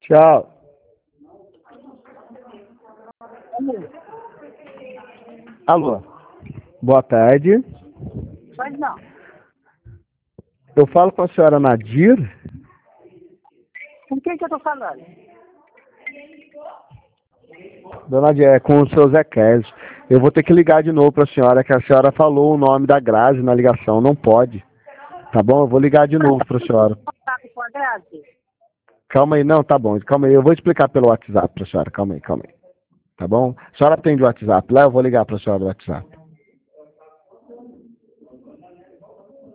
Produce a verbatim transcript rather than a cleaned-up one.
Tchau. Alô. Boa tarde. Pois não. Eu falo com a senhora Nadir. Com quem que eu tô falando? Dona Nadir, é com o seu Zé Kézio. Eu vou ter que ligar de novo para a senhora, que a senhora falou o nome da Grazi na ligação. Não pode. Tá bom? Eu vou ligar de novo para a senhora. Contato com a Grazi? Calma aí, não, tá bom. Calma aí, eu vou explicar pelo WhatsApp para a senhora. Calma aí, calma aí. Tá bom? A senhora atende o WhatsApp lá, eu vou ligar para a senhora do WhatsApp.